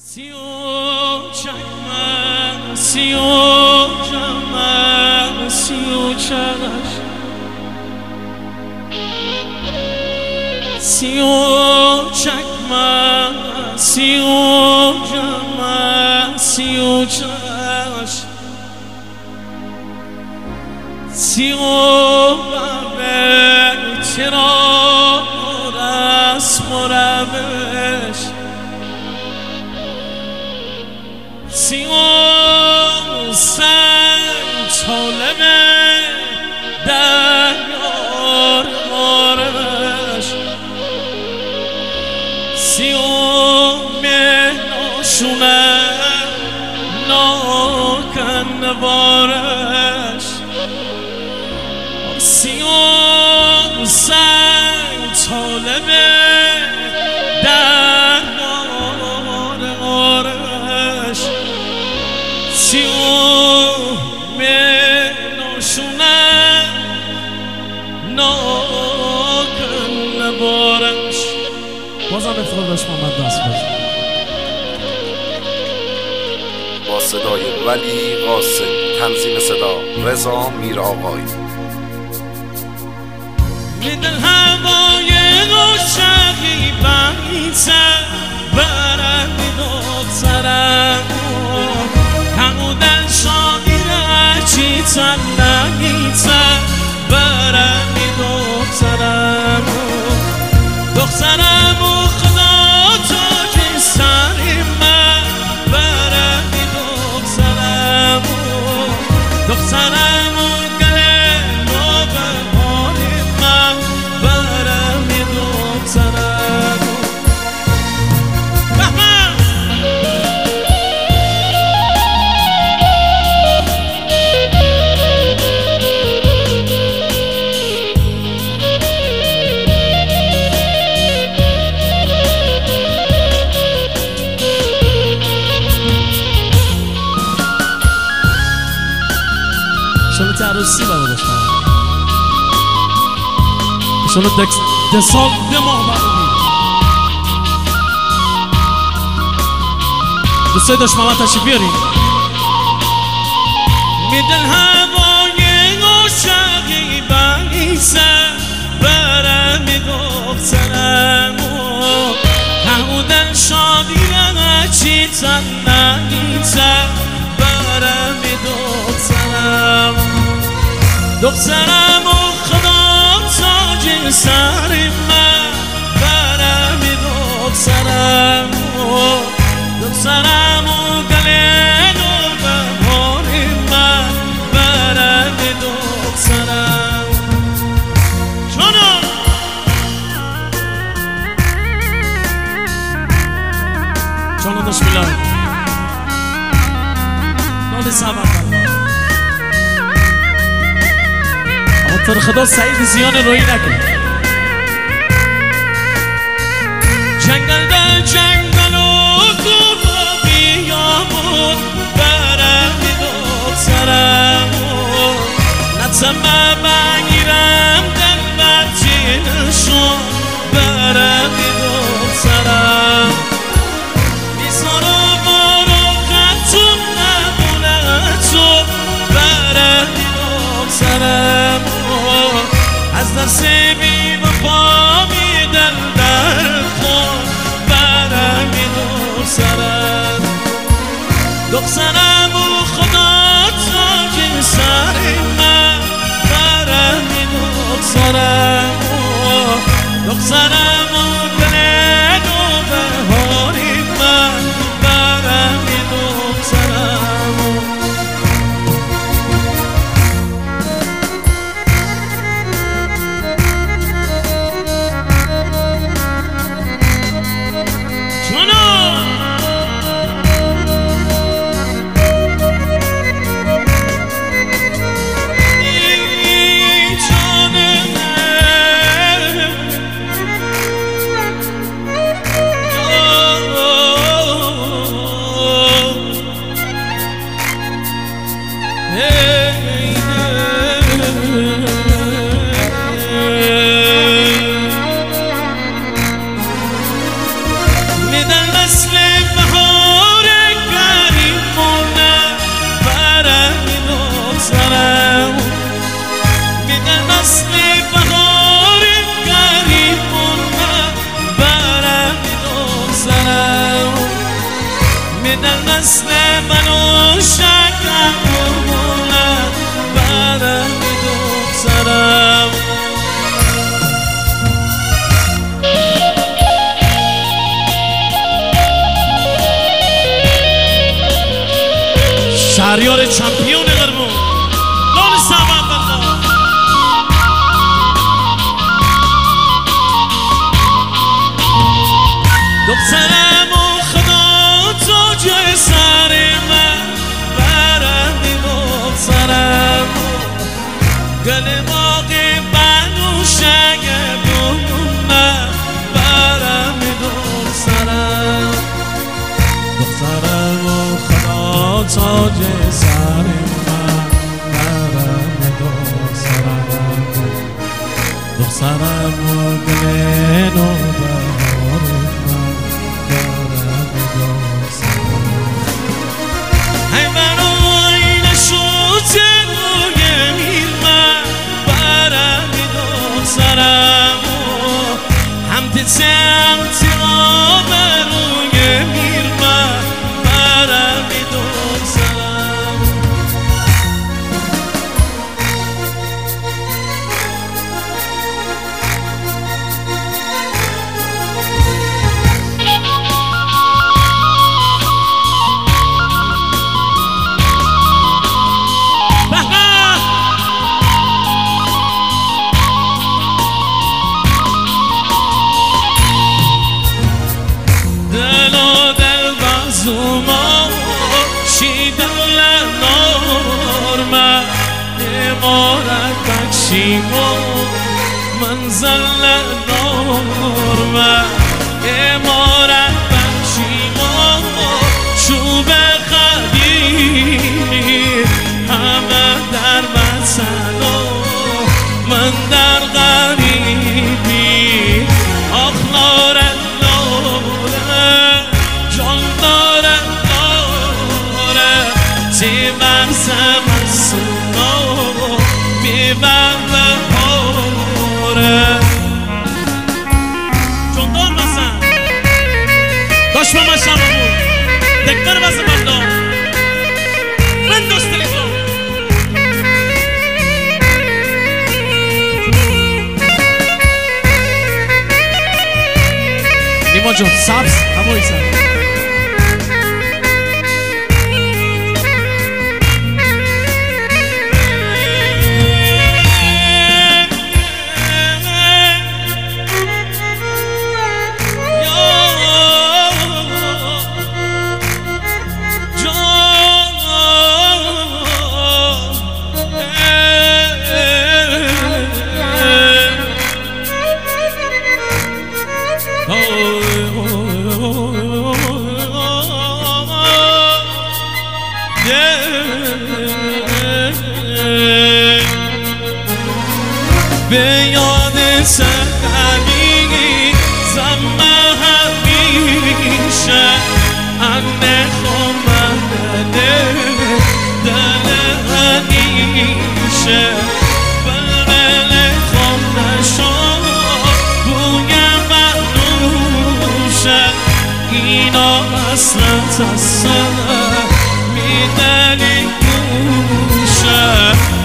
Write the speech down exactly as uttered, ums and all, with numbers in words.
سیو چشم سیو جمع سیو چشم سیو چشم سیو جمع سیو چشم سیو بابر چرا رسم و روش سیو سنگ طالبه در یار مارش سیو مهناشونه ناکن بارش سیو سنگ طالبه در یار مارش سیو مهناشونه ناکن بارش. بازم افتخار داشت محمد دست بزن با صدای ولی قاسم، تنظیم صدا رضا میرآقایی. میدن هوای عاشقی بمیزه برم میدوزرم همودن شاعر چیزن نمیزه برم میدوزرم دخترم و خدا تا که سری من برم میدوزرم دخترم و گله نو به حالی من برم میدوزرم بهمن شلوت عروسی برای داشتم شلوت دسال دماغ برای دوستای داشت محمد تشریف بیاریم. میدن هوای عاشقی بریزه برم میدوزرم همودن شادی را چیزن نمیزه برم میدوزرم دخترم و خدا تاج سر من برم میدوزرم دخترم و گله نو به حالی من برم میدوزرم جانم جانم بسم الله نالی سبب تر خدا سعید زیان روی نکن جنگل در جنگل و گل و بیابون برم میدوزرم نتمه بگیرم در بچینشون برم میدوزرم میزارم بارو خطون نمونه تو برم میدوزرم از دست بی وفا میدن در خود برم میدوزرم دخترم و خدا تاج سر من برم میدوزرم دخترم و گله نو به حالی من برم میدوزرم که در نسل منو شکرونه برم دخترم. شهریار چمپیون قرمون لال سمت بندم دخترم و خدا تو جای سر من برمی دخترم گل باقی بنوشه گلونه برمی دخترم دخترم و خدا تاج سر من برمی دخترم دخترم و گل نوبهار من برمی دخترم ای برای نشوت روی میر من برمی دخترم هم دیتم تیاب روی میر من برمی دخترم دل و دل بازوما شیدن لنور امارت بکشیما منزل نور امارت بکشیما چوب خدیمی همه در وطن من در غریبی آخلاره من سمسونو میبند باره جندار بسن داشت با من شما بود دکتر بسن بندار من دوست تلیفون نیما جون سبز همایی سن به یاد سرقمی زمه همیشه انه خومده دل همیشه بلبل خومدشو بوی منوشه اینا حسرت از سر میدنی گوشه